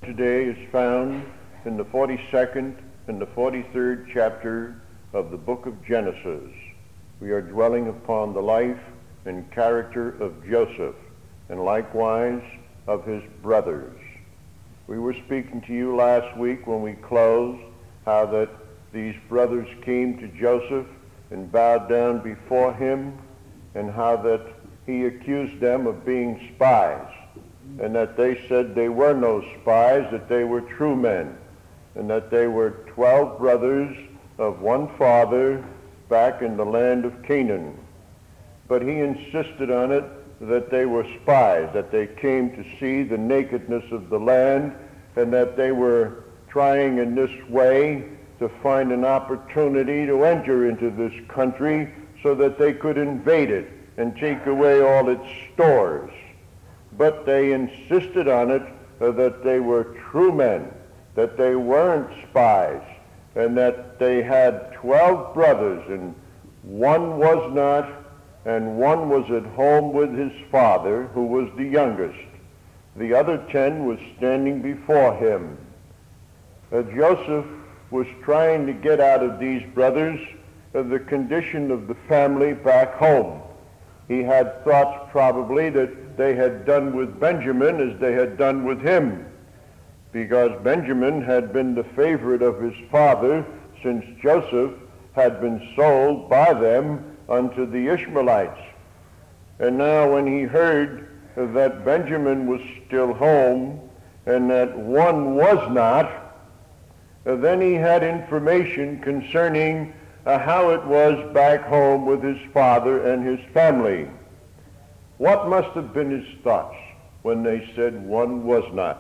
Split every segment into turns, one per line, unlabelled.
today is found in the 42nd and the 43rd chapter of the book of Genesis. We are dwelling upon the life and character of Joseph and likewise of his brothers. We were speaking to you last week when we closed how that these brothers came to Joseph and bowed down before him, and how that he accused them of being spies, and that they said they were no spies, that they were true men, and that they were 12 brothers of one father back in the land of Canaan. But he insisted on it that they were spies, that they came to see the nakedness of the land, and that they were trying in this way to find an opportunity to enter into this country so that they could invade it and take away all its stores. But they insisted on it that they were true men, that they weren't spies, and that they had 12 brothers, and one was not, and one was at home with his father, who was the youngest. The other 10 was standing before him. Joseph was trying to get out of these brothers the condition of the family back home. He had thoughts probably that they had done with Benjamin as they had done with him, because Benjamin had been the favorite of his father since Joseph had been sold by them unto the Ishmaelites. And now when he heard that Benjamin was still home and that one was not, then he had information concerning how it was back home with his father and his family. What must have been his thoughts when they said one was not?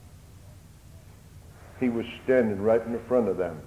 He was standing right in the front of them.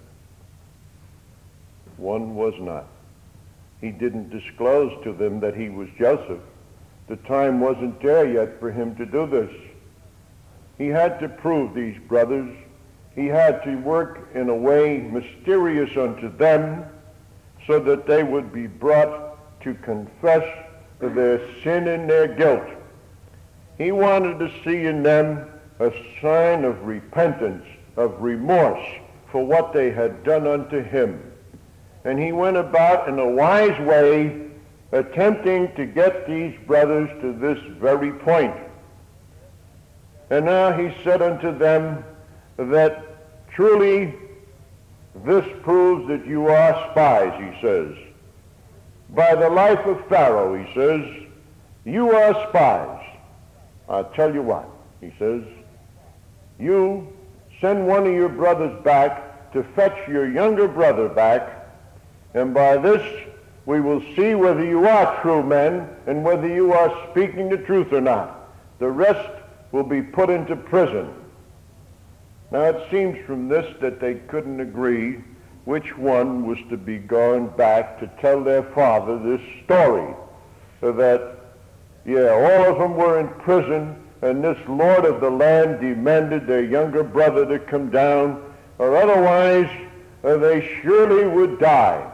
One was not. He didn't disclose to them that he was Joseph. The time wasn't there yet for him to do this. He had to prove these brothers. He had to work in a way mysterious unto them so that they would be brought to confess their sin and their guilt. He wanted to see in them a sign of repentance, of remorse for what they had done unto him. And he went about in a wise way, attempting to get these brothers to this very point. And now he said unto them that truly this proves that you are spies, he says. By the life of Pharaoh, he says, you are spies. I'll tell you what, he says, you send one of your brothers back to fetch your younger brother back, and by this we will see whether you are true men and whether you are speaking the truth or not. The rest will be put into prison. Now it seems from this that they couldn't agree which one was to be going back to tell their father this story. So that, all of them were in prison, and this lord of the land demanded their younger brother to come down, or otherwise they surely would die.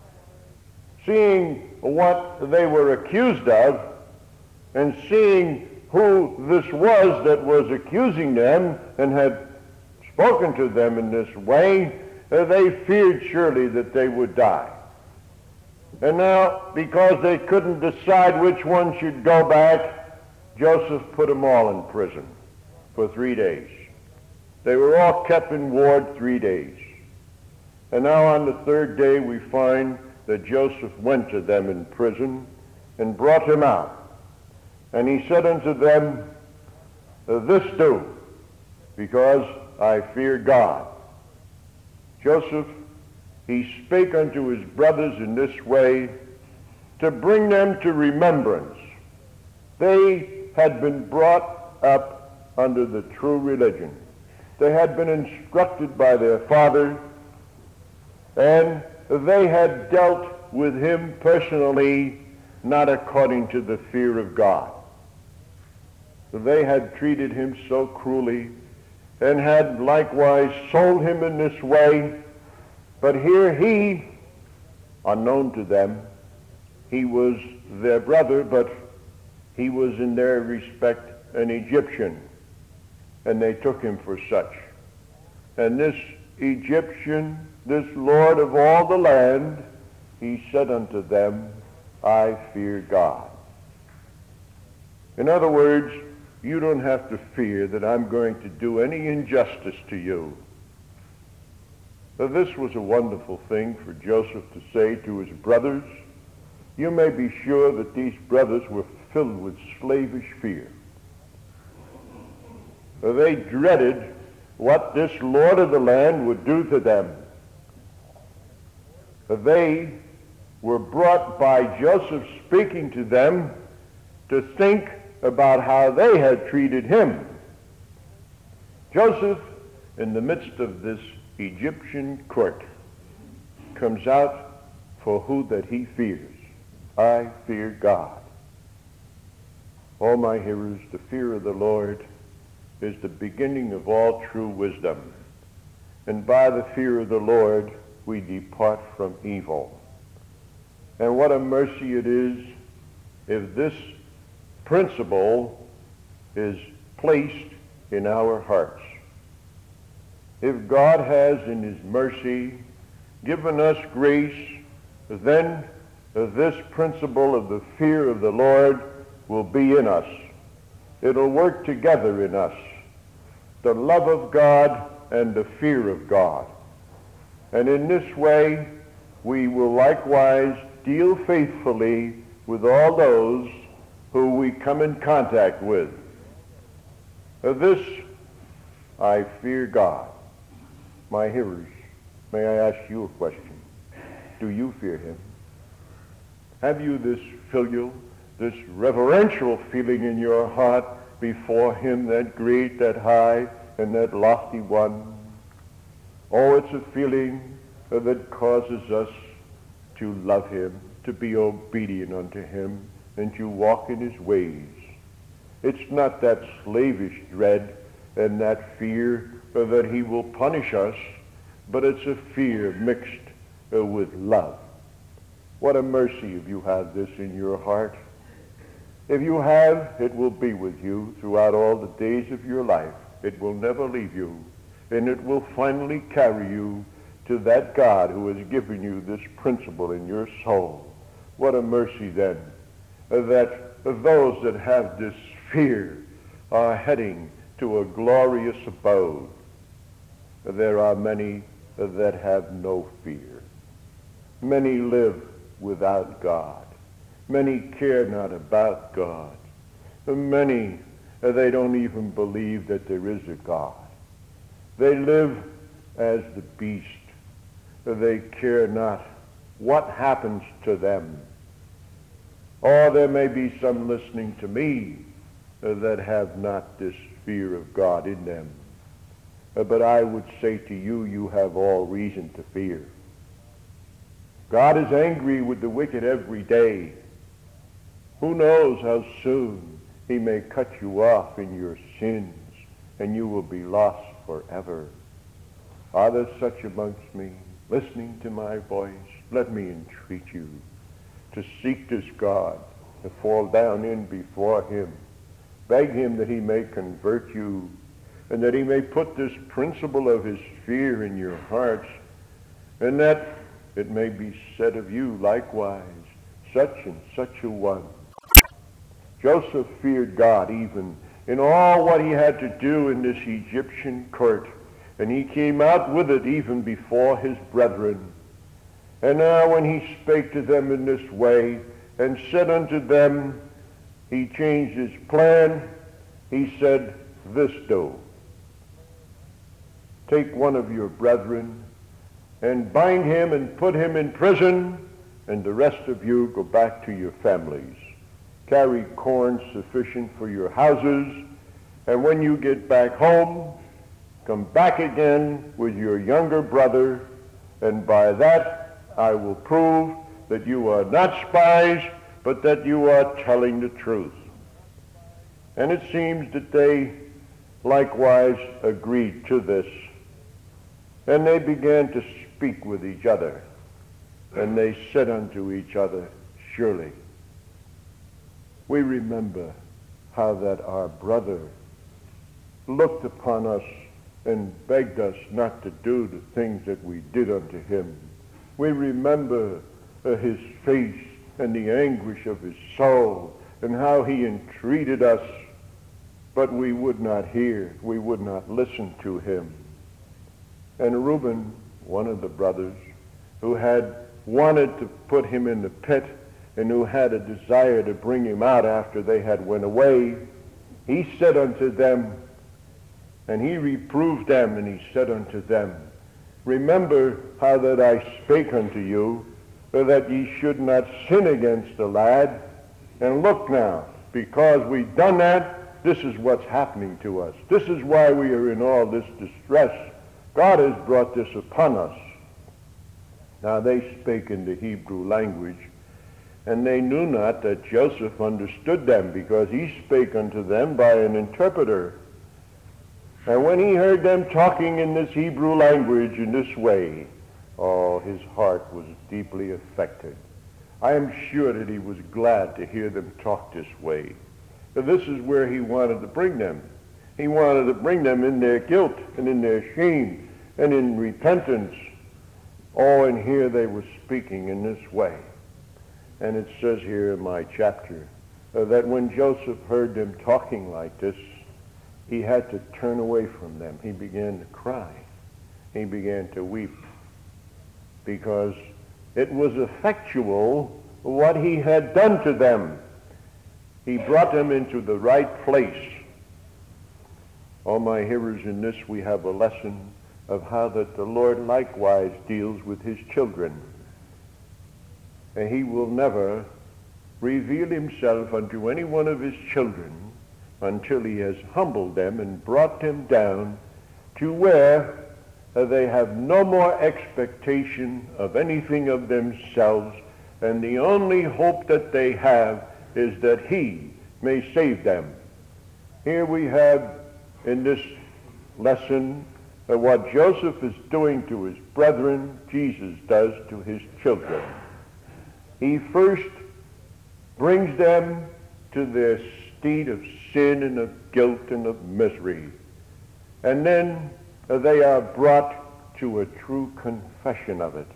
Seeing what they were accused of, and seeing who this was that was accusing them and had spoken to them in this way, they feared surely that they would die. And now, because they couldn't decide which one should go back, Joseph put them all in prison for 3 days. They were all kept in ward 3 days. And now on the 3rd day we find that Joseph went to them in prison and brought him out. And he said unto them, this do, because I fear God. Joseph, he spake unto his brothers in this way to bring them to remembrance. They had been brought up under the true religion. They had been instructed by their father, and they had dealt with him personally, not according to the fear of God. They had treated him so cruelly and had likewise sold him in this way. But here he, unknown to them, he was their brother, but he was in their respect an Egyptian. and they took him for such. And this Egyptian, this lord of all the land, he said unto them, I fear God. In other words, you don't have to fear that I'm going to do any injustice to you. Now, this was a wonderful thing for Joseph to say to his brothers. You may be sure that these brothers were filled with slavish fear. They dreaded what this lord of the land would do to them. They were brought by Joseph speaking to them to think about how they had treated him. Joseph, in the midst of this Egyptian court, comes out for who that he fears. I fear God. All my hearers, the fear of the Lord is the beginning of all true wisdom. And by the fear of the Lord, we depart from evil. And what a mercy it is if this principle is placed in our hearts. If God has in his mercy given us grace, then this principle of the fear of the Lord will be in us. It'll work together in us, the love of God and the fear of God. And in this way, we will likewise deal faithfully with all those who we come in contact with. Of this, I fear God. My hearers, may I ask you a question? Do you fear him? Have you this filial, this reverential feeling in your heart before him, that great, that high, and that lofty one? Oh, it's a feeling that causes us to love him, to be obedient unto him, and to walk in his ways. It's not that slavish dread and that fear that he will punish us, but it's a fear mixed with love. What a mercy if you have this in your heart. If you have, it will be with you throughout all the days of your life. It will never leave you, and it will finally carry you to that God who has given you this principle in your soul. What a mercy then that those that have this fear are heading to a glorious abode. There are many that have no fear. Many live without God. Many care not about God. Many, they don't even believe that there is a God. They live as the beast. They care not what happens to them. Or there may be some listening to me that have not this fear of God in them. But I would say to you, you have all reason to fear. God is angry with the wicked every day. Who knows how soon he may cut you off in your sins, and you will be lost forever. Are there such amongst me, listening to my voice? Let me entreat you to seek this God, to fall down in before him. Beg him that he may convert you, and that he may put this principle of his fear in your hearts, and that it may be said of you likewise, such and such a one. Joseph feared God even in all what he had to do in this Egyptian court, and he came out with it even before his brethren. And now when he spake to them in this way, and said unto them, he changed his plan. He said, this do. Take one of your brethren, and bind him and put him in prison, and the rest of you go back to your families. Carry corn sufficient for your houses, and when you get back home, come back again with your younger brother, and by that I will prove that you are not spies, but that you are telling the truth. And it seems that they likewise agreed to this. And they began to speak with each other. And they said unto each other, surely we remember how that our brother looked upon us and begged us not to do the things that we did unto him. We remember his face and the anguish of his soul and how he entreated us, but we would not hear, we would not listen to him. And Reuben, one of the brothers, who had wanted to put him in the pit and who had a desire to bring him out after they had went away, he said unto them, and he reproved them, and he said unto them, remember how that I spake unto you, that ye should not sin against the lad. And look now, because we've done that, this is what's happening to us. This is why we are in all this distress. God has brought this upon us. Now they spake in the Hebrew language, and they knew not that Joseph understood them, because he spake unto them by an interpreter. And when he heard them talking in this Hebrew language in this way, oh, his heart was deeply affected. I am sure that he was glad to hear them talk this way. But this is where he wanted to bring them. He wanted to bring them in their guilt and in their shame and in repentance. Oh, and here they were speaking in this way. And it says here in my chapter that when Joseph heard them talking like this, he had to turn away from them. He began to cry. He began to weep, because it was effectual what he had done to them. He brought them into the right place. All my hearers, in this we have a lesson of how that the Lord likewise deals with his children. And he will never reveal himself unto any one of his children until he has humbled them and brought them down to where they have no more expectation of anything of themselves, and the only hope that they have is that he may save them. Here we have in this lesson what Joseph is doing to his brethren, Jesus does to his children. He first brings them to their state of sin and of guilt and of misery, and then they are brought to a true confession of it.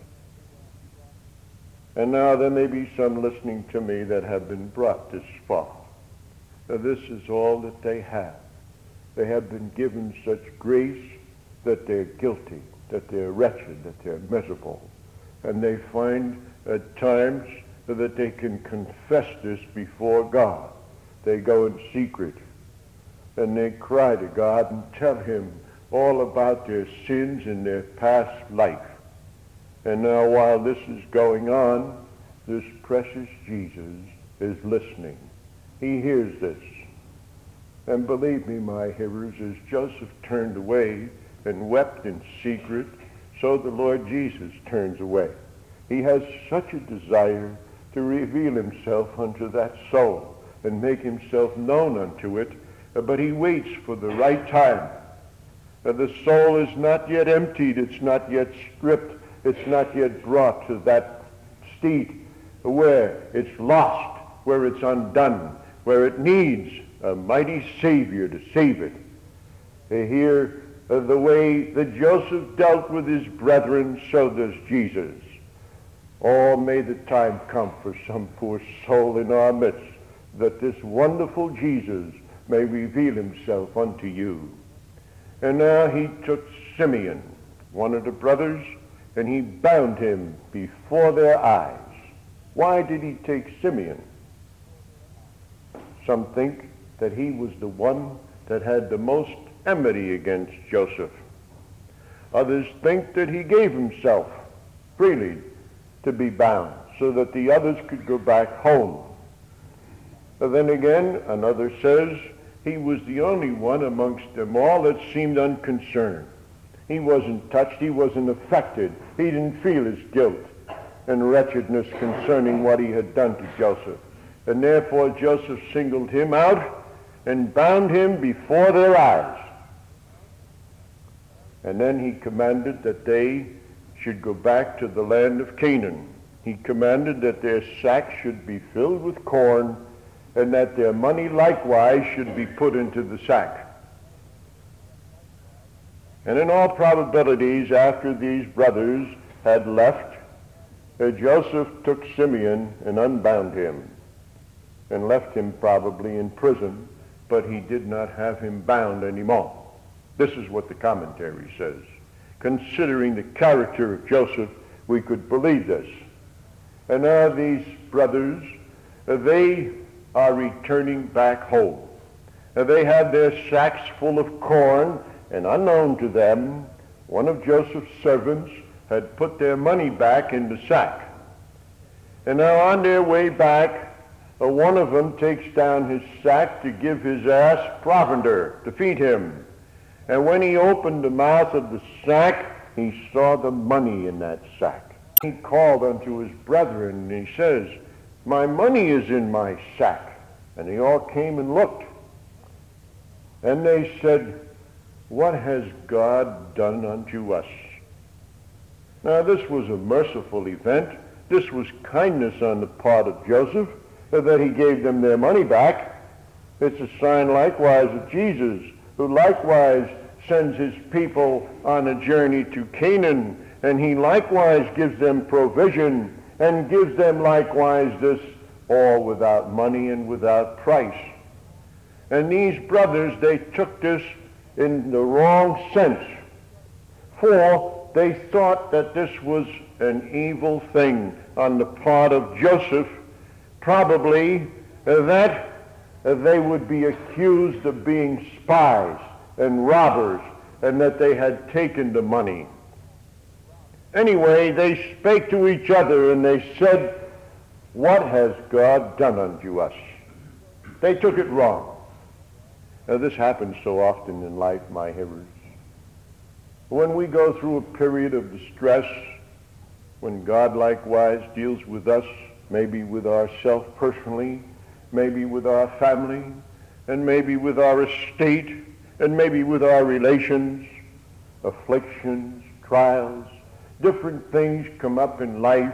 And now there may be some listening to me that have been brought this far. This is all that they have. They have been given such grace that they're guilty, that they're wretched, that they're miserable. And they find at times that they can confess this before God. They go in secret and they cry to God and tell him all about their sins in their past life. And now while this is going on, this precious Jesus is listening. He hears this. And believe me, my hearers, as Joseph turned away and wept in secret, so the Lord Jesus turns away. He has such a desire to reveal himself unto that soul and make himself known unto it, but he waits for the right time. The soul is not yet emptied, it's not yet stripped, it's not yet brought to that state where it's lost, where it's undone, where it needs a mighty Savior to save it. Here, the way that Joseph dealt with his brethren, so does Jesus. Oh, may the time come for some poor soul in our midst that this wonderful Jesus may reveal himself unto you. And now he took Simeon, one of the brothers, and he bound him before their eyes. Why did he take Simeon? Some think that he was the one that had the most enmity against Joseph. Others think that he gave himself freely to be bound so that the others could go back home. But then again, another says he was the only one amongst them all that seemed unconcerned. He wasn't touched, he wasn't affected, he didn't feel his guilt and wretchedness concerning what he had done to Joseph. And therefore Joseph singled him out and bound him before their eyes. And then he commanded that they should go back to the land of Canaan. He commanded that their sacks should be filled with corn, and that their money likewise should be put into the sack. And in all probabilities, after these brothers had left, Joseph took Simeon and unbound him and left him probably in prison, but he did not have him bound anymore. This is what the commentary says. Considering the character of Joseph, we could believe this. And now these brothers, they are returning back home. They had their sacks full of corn, and unknown to them, one of Joseph's servants had put their money back in the sack. And now on their way back, one of them takes down his sack to give his ass provender to feed him. And when he opened the mouth of the sack, he saw the money in that sack. He called unto his brethren, and he says, "My money is in my sack." And they all came and looked. And they said, "What has God done unto us?" Now this was a merciful event. This was kindness on the part of Joseph, that he gave them their money back. It's a sign likewise of Jesus, who likewise sends his people on a journey to Canaan, and he likewise gives them provision, and gives them likewise this all without money and without price. And these brothers, they took this in the wrong sense, for they thought that this was an evil thing on the part of Joseph, probably that they would be accused of being spies and robbers, and that they had taken the money. Anyway, they spake to each other, and they said, "What has God done unto us?" They took it wrong. Now, this happens so often in life, my hearers. When we go through a period of distress, when God likewise deals with us, maybe with ourselves personally, maybe with our family, and maybe with our estate, and maybe with our relations, afflictions, trials, different things come up in life,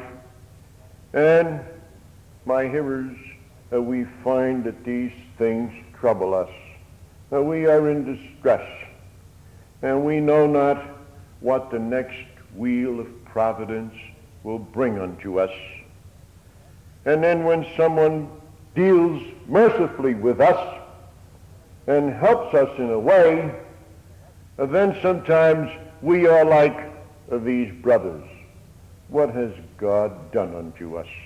and my hearers, we find that these things trouble us. We are in distress, and we know not what the next wheel of providence will bring unto us. And then when someone deals mercifully with us and helps us in a way, then sometimes we are like these brothers. What has God done unto us?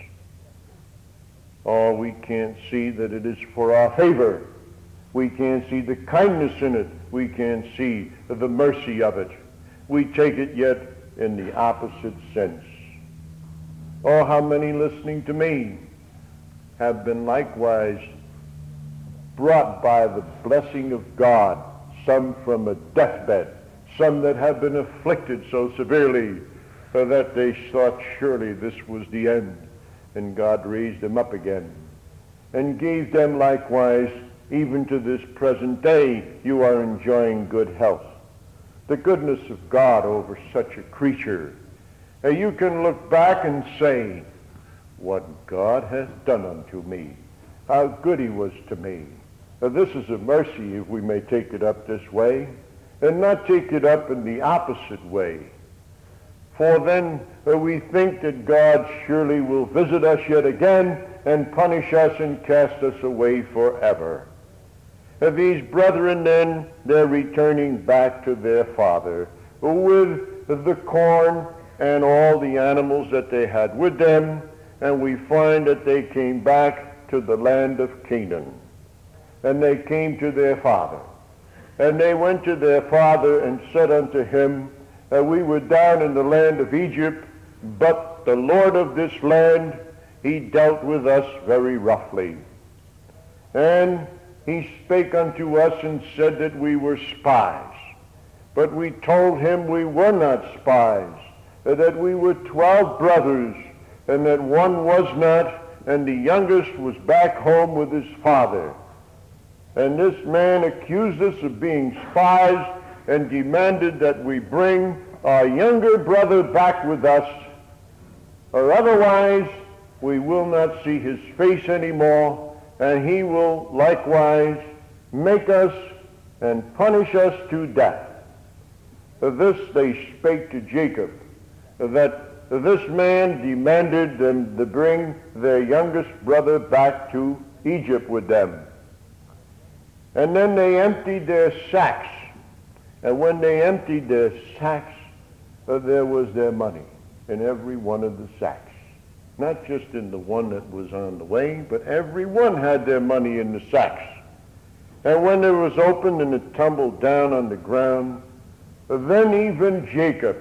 Oh, we can't see that it is for our favor. We can't see the kindness in it. We can't see the mercy of it. We take it yet in the opposite sense. Oh, how many listening to me have been likewise brought by the blessing of God, some from a deathbed, some that have been afflicted so severely that they thought surely this was the end, and God raised them up again and gave them likewise, even to this present day, you are enjoying good health. The goodness of God over such a creature. You can look back and say, what God has done unto me, how good he was to me. This is a mercy, if we may take it up this way, and not take it up in the opposite way. For then we think that God surely will visit us yet again and punish us and cast us away forever. These brethren then, they're returning back to their father with the corn and all the animals that they had with them, and we find that they came back to the land of Canaan. And they came to their father. And they went to their father and said unto him, we were down in the land of Egypt, but the Lord of this land, he dealt with us very roughly. And he spake unto us and said that we were spies. But we told him we were not spies, that we were 12 brothers, and that one was not, and the youngest was back home with his father. And this man accused us of being spies and demanded that we bring our younger brother back with us, or otherwise we will not see his face anymore, and he will likewise make us and punish us to death. This they spake to Jacob, that this man demanded them to bring their youngest brother back to Egypt with them. And then they emptied their sacks. And when they emptied their sacks, there was their money in every one of the sacks. Not just in the one that was on the way, but every one had their money in the sacks. And when it was opened and it tumbled down on the ground, then even Jacob,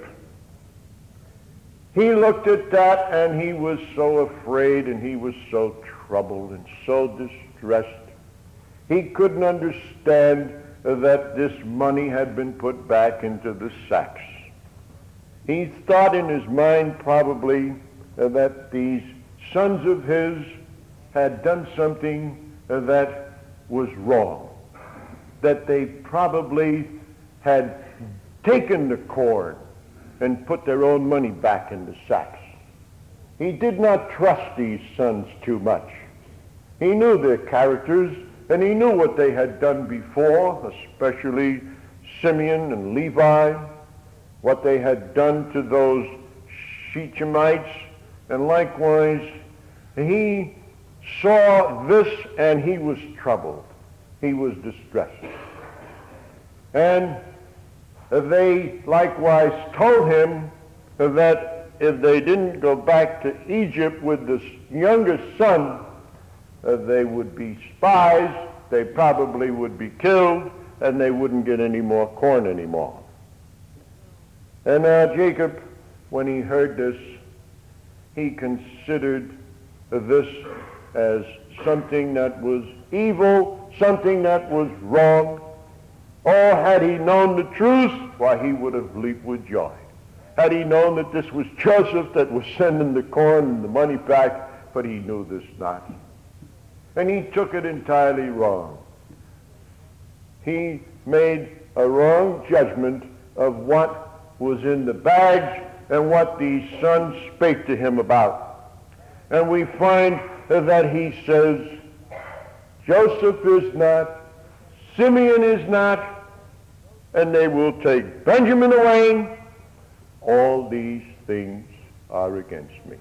he looked at that and he was so afraid and he was so troubled and so distressed. He couldn't understand that this money had been put back into the sacks. He thought in his mind probably that these sons of his had done something that was wrong, that they probably had taken the corn and put their own money back in the sacks. He did not trust these sons too much. He knew their characters, and he knew what they had done before, especially Simeon and Levi, what they had done to those Shechemites, and likewise he saw this and he was troubled. He was distressed. And they likewise told him that if they didn't go back to Egypt with this youngest son, they would be spies, they probably would be killed, and they wouldn't get any more corn anymore. And now Jacob, when he heard this, he considered this as something that was evil, something that was wrong. Oh, had he known the truth, why, he would have leaped with joy. Had he known that this was Joseph that was sending the corn and the money back, but he knew this not. And he took it entirely wrong. He made a wrong judgment of what was in the bags and what these sons spake to him about. And we find that he says, Joseph is not, Simeon is not, and they will take Benjamin away. All these things are against me.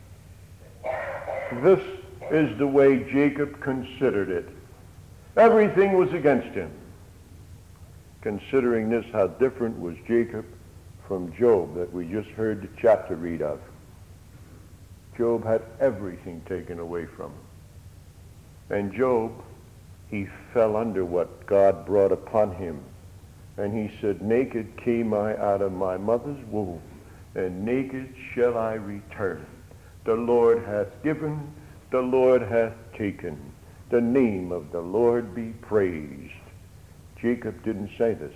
This is the way Jacob considered it. Everything was against him. Considering this, how different was Jacob from Job that we just heard the chapter read of. Job had everything taken away from him. And Job, he fell under what God brought upon him. And he said, naked came I out of my mother's womb, and naked shall I return. The Lord hath given, the Lord hath taken. The name of the Lord be praised. Jacob didn't say this.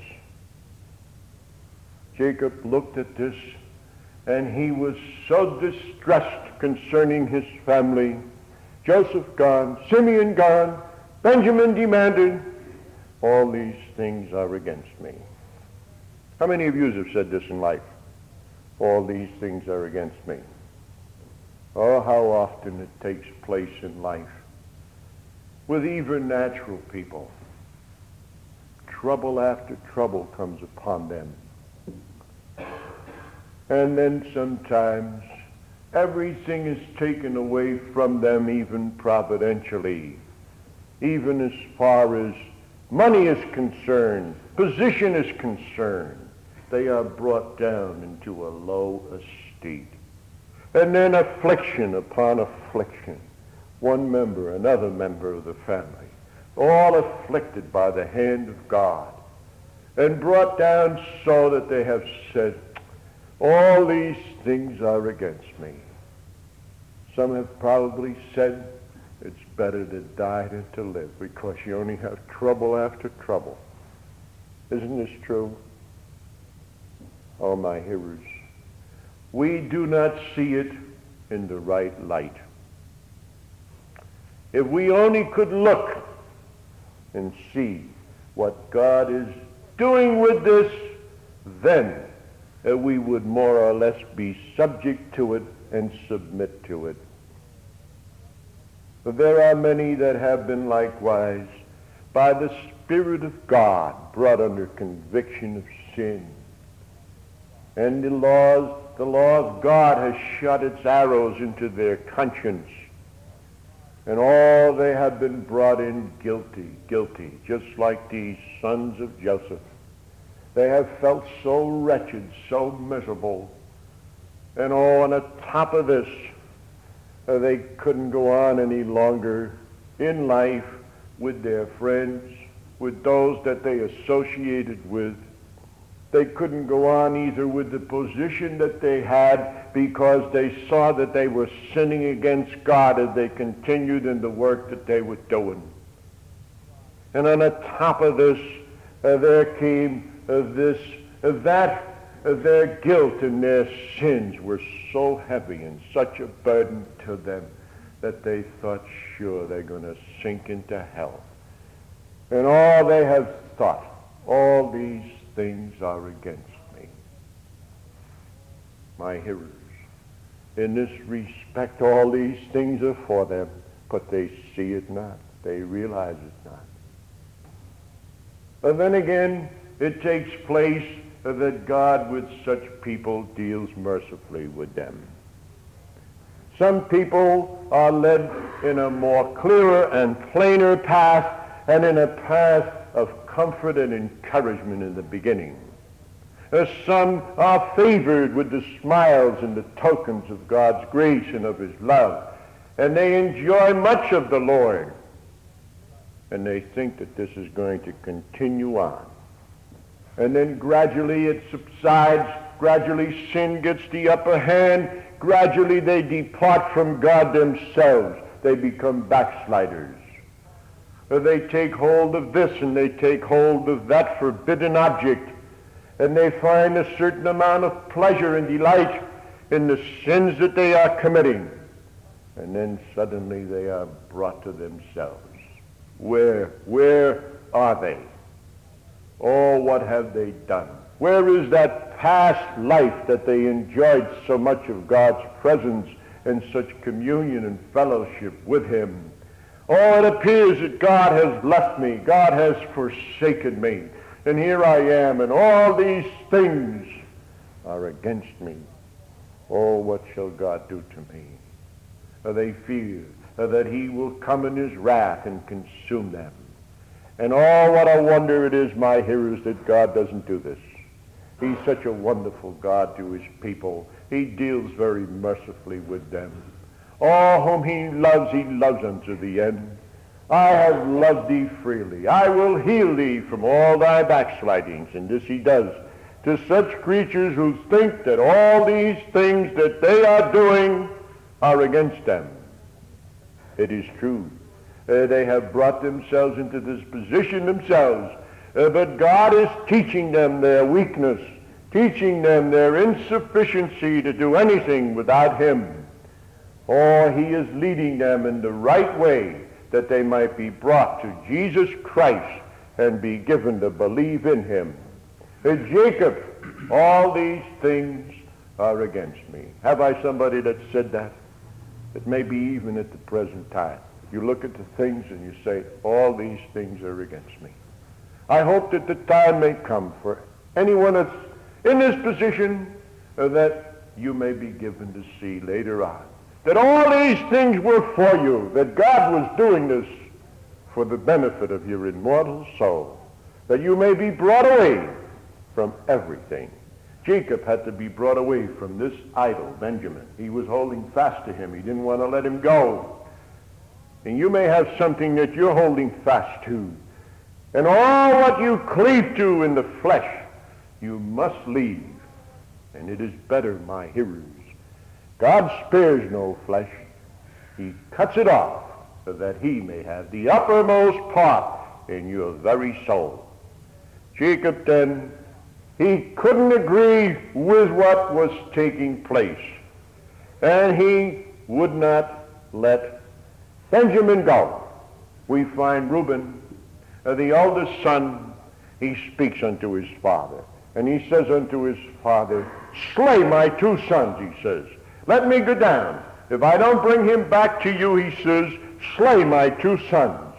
Jacob looked at this, and he was so distressed concerning his family. Joseph gone, Simeon gone, Benjamin demanded. All these things are against me. How many of you have said this in life? All these things are against me. Oh, how often it takes place in life with even natural people. Trouble after trouble comes upon them. And then sometimes everything is taken away from them, even providentially, even as far as money is concerned, position is concerned. They are brought down into a low estate. And then affliction upon affliction. One member, another member of the family, all afflicted by the hand of God, and brought down so that they have said, all these things are against me. Some have probably said, it's better to die than to live, because you only have trouble after trouble. Isn't this true? Oh, my hearers, we do not see it in the right light. If we only could look and see what God is doing with this, then we would more or less be subject to it and submit to it. But there are many that have been likewise, by the Spirit of God, brought under conviction of sin. And the law of God has shot its arrows into their conscience. And all they have been brought in guilty, just like these sons of Joseph. They have felt so wretched, so miserable. And on the top of this, they couldn't go on any longer in life with their friends, with those that they associated with. They couldn't go on either with the position that they had, because they saw that they were sinning against God as they continued in the work that they were doing. And on the top of this, there came their guilt and their sins were so heavy and such a burden to them that they thought, sure, they're going to sink into hell. And all they have thought, all these things are against me. My hearers, in this respect, all these things are for them, but they see it not. They realize it not. And then again, it takes place that God with such people deals mercifully with them. Some people are led in a more clearer and plainer path, and in a path of comfort and encouragement in the beginning. Some are favored with the smiles and the tokens of God's grace and of his love, and they enjoy much of the Lord, and they think that this is going to continue on. And then gradually it subsides, gradually sin gets the upper hand, gradually they depart from God themselves. They become backsliders. They take hold of this and they take hold of that forbidden object, and they find a certain amount of pleasure and delight in the sins that they are committing. And then suddenly they are brought to themselves. Where are they? Oh, what have they done? Where is that past life that they enjoyed so much of God's presence and such communion and fellowship with him? Oh, it appears that God has left me. God has forsaken me. And here I am, and all these things are against me. Oh, what shall God do to me? They fear that he will come in his wrath and consume them. And oh, what a wonder it is, my hearers, that God doesn't do this. He's such a wonderful God to his people. He deals very mercifully with them. All whom he loves unto the end. I have loved thee freely. I will heal thee from all thy backslidings. And this he does to such creatures who think that all these things that they are doing are against them. It is true. They have brought themselves into this position themselves. But God is teaching them their weakness, teaching them their insufficiency to do anything without him. Or he is leading them in the right way, that they might be brought to Jesus Christ and be given to believe in him. Jacob, all these things are against me. Have I somebody that said that? It may be even at the present time. You look at the things and you say, all these things are against me. I hope that the time may come for anyone that's in this position that you may be given to see later on that all these things were for you, that God was doing this for the benefit of your immortal soul, that you may be brought away from everything. Jacob had to be brought away from this idol, Benjamin. He was holding fast to him. He didn't want to let him go. And you may have something that you're holding fast to. And all what you cleave to in the flesh, you must leave. And it is better, my hearers. God spares no flesh. He cuts it off so that he may have the uppermost part in your very soul. Jacob then, he couldn't agree with what was taking place. And he would not let Benjamin go. We find Reuben, the eldest son, he speaks unto his father. And he says unto his father, slay my two sons, he says. Let me go down. If I don't bring him back to you, he says, slay my two sons.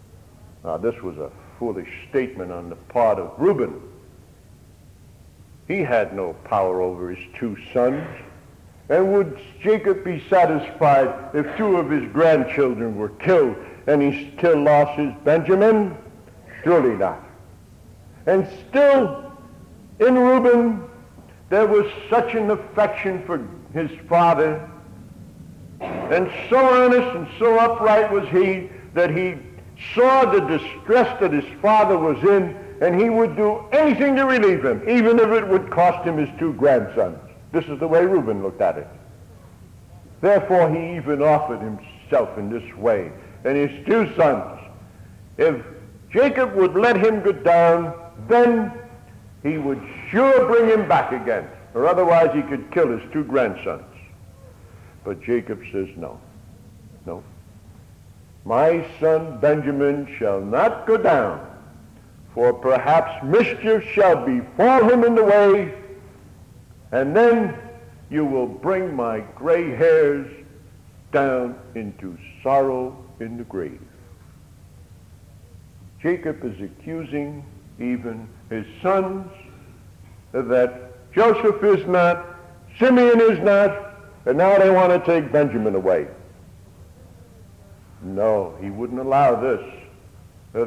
Now this was a foolish statement on the part of Reuben. He had no power over his two sons. And would Jacob be satisfied if two of his grandchildren were killed and he still lost his Benjamin? Surely not. And still, in Reuben, there was such an affection for his father, and so earnest and so upright was he, that he saw the distress that his father was in, and he would do anything to relieve him, even if it would cost him his two grandsons. This is the way Reuben looked at it. Therefore, he even offered himself in this way. And his two sons, if Jacob would let him go down, then he would sure bring him back again, or otherwise he could kill his two grandsons. But Jacob says, no, no. My son Benjamin shall not go down, for perhaps mischief shall befall him in the way, and then you will bring my gray hairs down into sorrow in the grave. Jacob is accusing even his sons that Joseph is not, Simeon is not, and now they want to take Benjamin away. No, he wouldn't allow this.